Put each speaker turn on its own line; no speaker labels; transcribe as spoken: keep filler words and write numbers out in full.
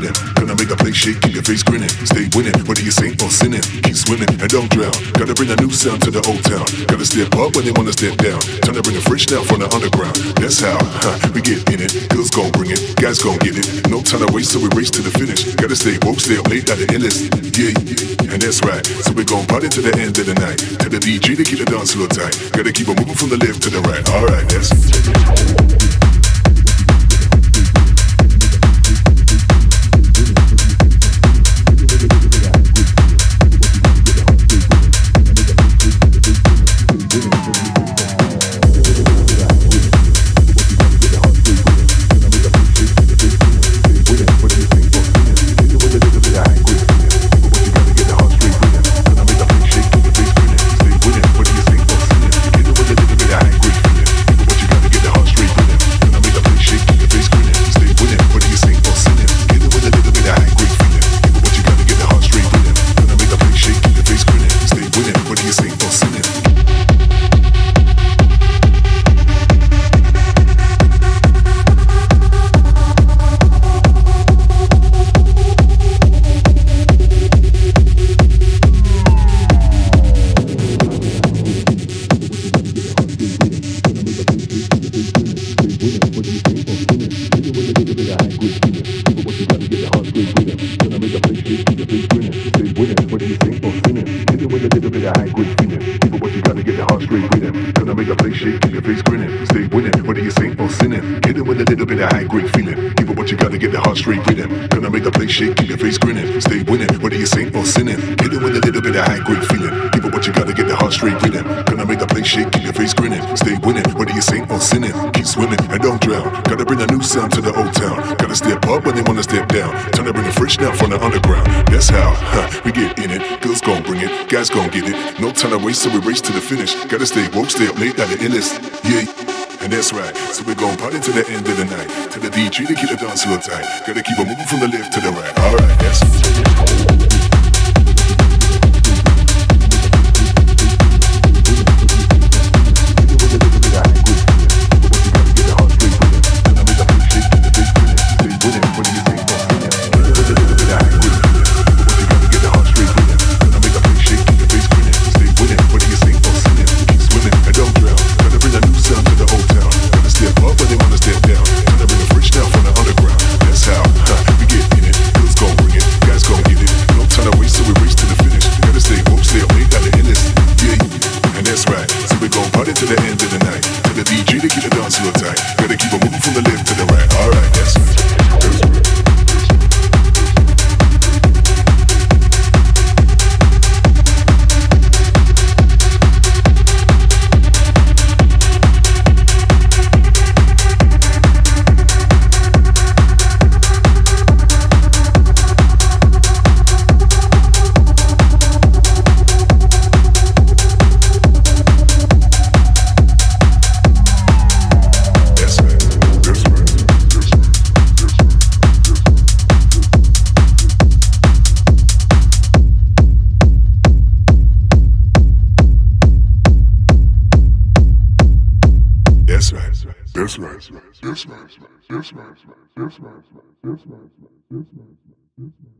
rhythm. Gonna make the place shake, keep your face grinning. Stay winning, whether you sing or sinning. Keep swimming and don't drown. Gotta bring a new sound to the old town. Gotta step up when they wanna step down. Time to bring a fresh now from the underground. That's how huh, we get in it. Girls gon' bring it, guys gon' get it. No time to waste, so we race to the finish. Gotta stay woke, stay up late, at the endless. Yeah, yeah, and that's right. So we gon' party to the end of the night. Tell the D J to keep the dance floor tight. Gotta keep it moving from the left to the right. Alright, that's it. Sound to the old town. Gotta step up when they wanna step down. Time to bring it fresh now from the underground. That's how huh, we get in it. Girls gon' bring it, guys gon' get it. No time to waste, so we race to the finish. Gotta stay woke, stay up late, at the endless. Yeah, and that's right. So we gon' party to the end of the night. Tell the D J to keep the dance floor tight. Gotta keep it moving from the left to the right. Alright, that's it. That's right. That's right. That's right. That's right. That's right. That's right. That's right. That's right.